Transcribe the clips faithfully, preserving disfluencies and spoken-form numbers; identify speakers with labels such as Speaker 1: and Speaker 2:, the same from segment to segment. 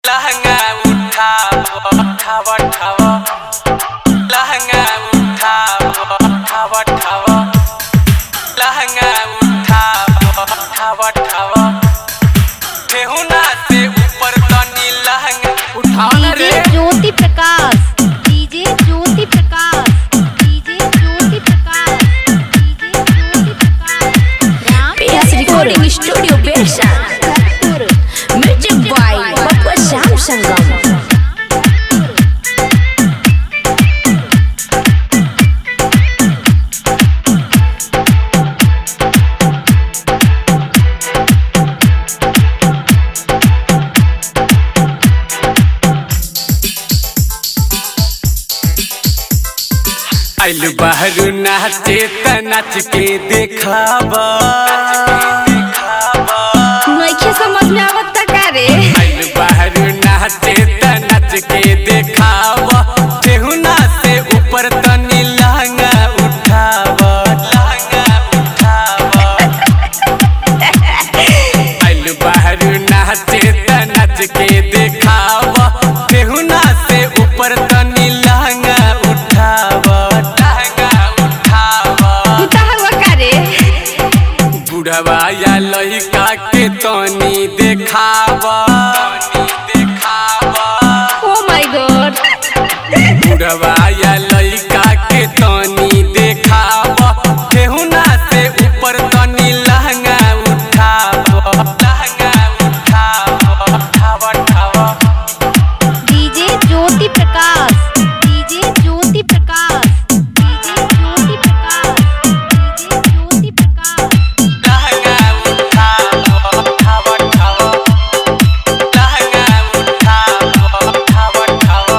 Speaker 1: लहंगा उठाव उठाव उठाव लहंगा उठाव उठाव उठाव लहंगा उठाव उठाव उठाव ठेहुना से ऊपर तनी लहंगा उठाना रे।
Speaker 2: DJ Jyoti Prakash DJ Jyoti Prakash DJ Jyoti Prakash DJ Jyoti Prakash Ram
Speaker 3: PS recording studio Bersa music by Bappa Shyam संगम।
Speaker 1: आइल बाहरु नाचे त नाच के देखावा
Speaker 3: नइखे समझ में आवत का रे।
Speaker 1: आइल बाहरु नाचे त नाच के देखावा ठेहुना से ऊपर तनी लहंगा उठावा लहंगा उठावा आइल बाहरु नाचे त नाच के देखावा ठेहुना से ऊपर तनी लहंगा उठावा बुढ़वा या लइका के तनी देखावा देखावा
Speaker 3: ओ माय गॉड
Speaker 1: बुढ़वा या लइका के तनी देखावा ठेहुना से ऊपर तनी लहंगा उठावा लहंगा उठावा उठावा उठावा।
Speaker 2: DJ Jyoti Prakash DJ Jyoti Prakash DJ Jyoti Prakash DJ Jyoti Prakash
Speaker 1: lehenga उठावा उठावा उठावा लहंगा उठावा उठावा उठावा।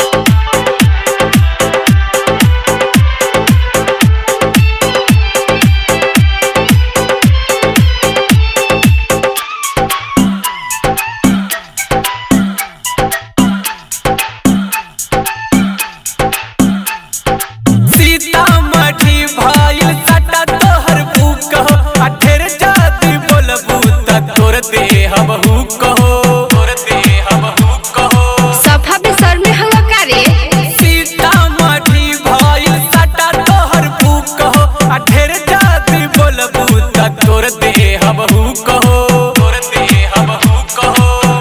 Speaker 1: सीतामढ़ी भइल सटा तोहर भूख हो आ ढेर जाति बोलबू त तोर देहब हुक हो तोर देहब हुक हो।
Speaker 3: सफा बेसर में हवा का रे।
Speaker 1: सीतामढ़ी भइल सटा तोहर भूख हो आ ढेर जाति बोलबू त तोर देहब हुक हो तोर देहब हुक हो।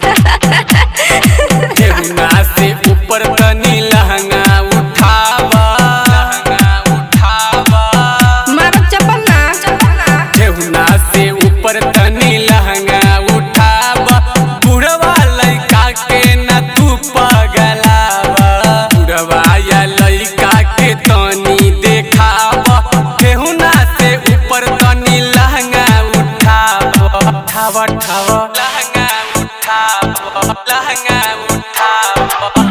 Speaker 1: ठेहुना से ऊपर तनी लहंगा उठावा लहंगा उठावा
Speaker 3: मारो चप्पल ना
Speaker 1: ठेहुना से ऊपर तनी लहंगा उठावा बुढ़वा लइका के न तू पगलावा बुढ़वा या लइका के तनी देखावा ठेहुना से ऊपर तनी लहंगा उठावा उठावा उठावा लहंगा उठावा लहंगा उठावा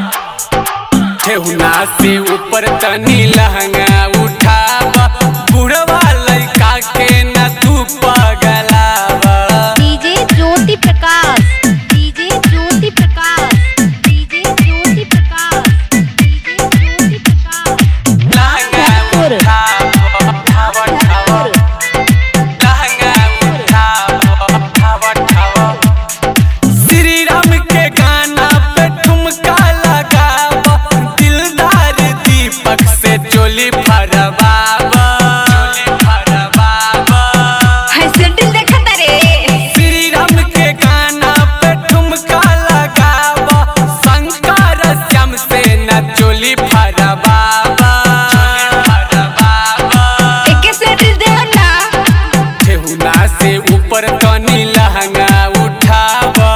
Speaker 1: ठेहुना से ऊपर तनी लहंगा उठावा बुढ़वा लइका के न तू पगलावा।
Speaker 2: DJ Jyoti Prakash DJ Jyoti Prakash DJ Jyoti Prakash DJ Jyoti Prakash
Speaker 1: lehenga उठावा उठावा उठावा लहंगा उठावा उठावा उठावा। श्री राम के गाना पे ठुमका लगावा दिलदार दीपक से चोली फरवावा चोली फरवावा।
Speaker 3: है सेटिल देखता रे।
Speaker 1: श्री राम के गाना पे ठुमका लगावा शंकर श्याम से न चोली फरवावा चोली फरवावा।
Speaker 3: एके सेटिल दे ना
Speaker 1: ठेहुना से ऊपर तनी लहंगा उठावा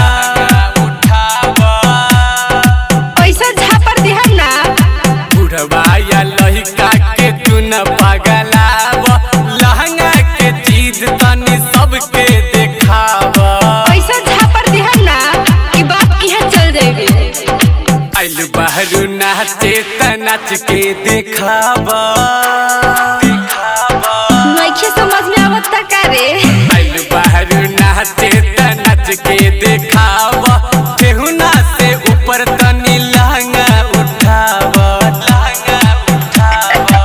Speaker 1: उठावा
Speaker 3: पैसा झापर दे ना।
Speaker 1: बुढ़वा या लइका के तू न पगलावा लहंगा के चीज तनी सबके देखावा
Speaker 3: पैसा झापर दे ना कि बाप यहाँ चल जाएगी।
Speaker 1: आइल बाहरु नाचे त नाच के देखावा देखावा
Speaker 3: नइखे समझ में आवत का रे।
Speaker 1: आइल बाहरु नाचे त नाच के देखावा ठेहुना से ऊपर तनी लहंगा उठावा लहंगा उठावा।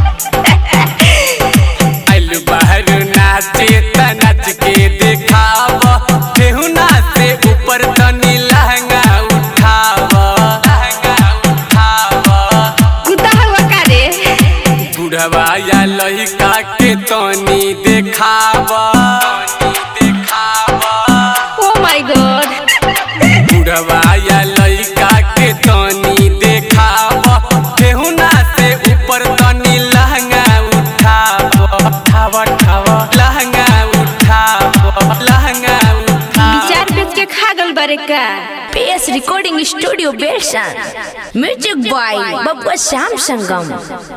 Speaker 1: आइल बाहरु नाचे त नाच के देखावा ठेहुना से ऊपर तनी लहंगा उठावा लहंगा उठावा
Speaker 3: कुत्ता हुआ का रे
Speaker 1: बुढ़वा या लड़का के तनी देखावा तनी देखावा
Speaker 3: ओ माय गॉड
Speaker 1: बुढ़वा या लड़का के तनी देखावा केहुना से ऊपर तनी लहंगा उठावा उठावा उठावा लहंगा उठावा लहंगा उठावा
Speaker 3: विचार बेच के खा गल बारे का PS recording studio Bersa music by Babua Shyam Sangam.